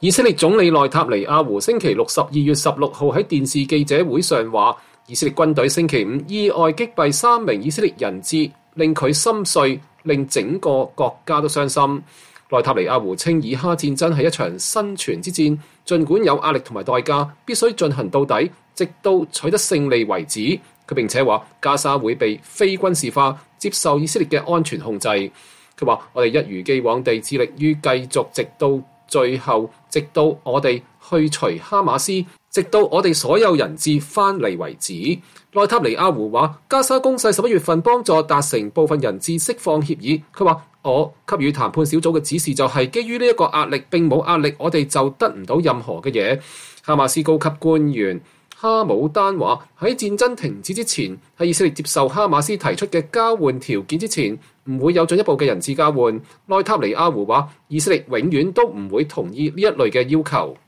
以色列總理內塔尼亞胡星期六12月16號喺電視記者會上話，以色列軍隊星期五意外擊斃3名以色列人質，令佢心碎，令整個國家都傷心。內塔尼亞胡稱以哈戰爭係一場生存之戰，儘管有壓力同埋代價，必須進行到底，直到取得勝利為止。佢並且話加沙會被非軍事化，接受以色列嘅安全控制。佢話：我哋一如既往地致力於繼續，直到最後，直到我哋去除哈馬斯，直到我哋所有人質翻嚟為止。內塔尼亞胡話：加沙攻勢11月份幫助達成部分人質釋放協議。佢話：我給予談判小組嘅指示就係基於呢一個壓力，並冇壓力，我哋就得唔到任何嘅嘢。哈馬斯高級官員哈姆丹話：喺戰爭停止之前，喺以色列接受哈馬斯提出嘅交換條件之前，唔會有進一步嘅人質交換。內塔尼亞胡話：以色列永遠都唔會同意呢一類嘅要求。